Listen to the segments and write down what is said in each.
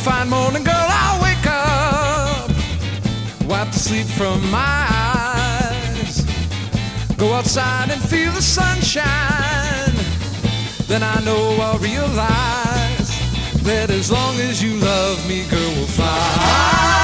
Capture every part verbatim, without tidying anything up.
fine morning, girl, I'll wake up, wipe the sleep from my eyes, go outside and feel the sunshine. Then I know I'll realize that as long as you love me, girl, we'll fly.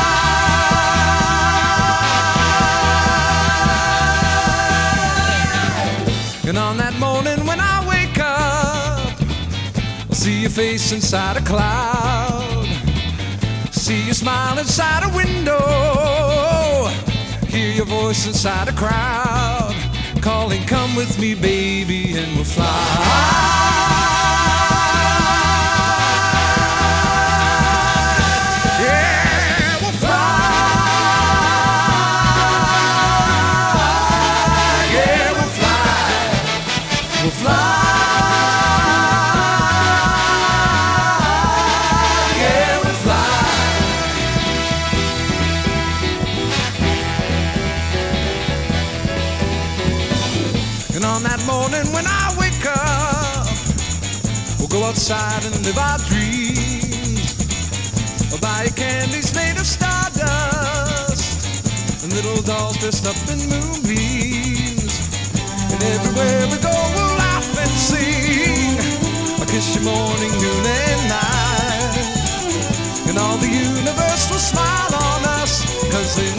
And on that morning when I wake up, I'll see your face inside a cloud, see you smile inside a window, hear your voice inside a crowd, calling, come with me, baby, and we'll fly. We'll fly, yeah, we'll fly. And on that morning when I wake up, we'll go outside and live our dreams. We'll buy candies made of stardust and little dolls dressed up in moonbeams. And everywhere we go, we'll laugh and sing. I'll kiss you morning, noon, and night. And all the universe will smile on us, 'cause they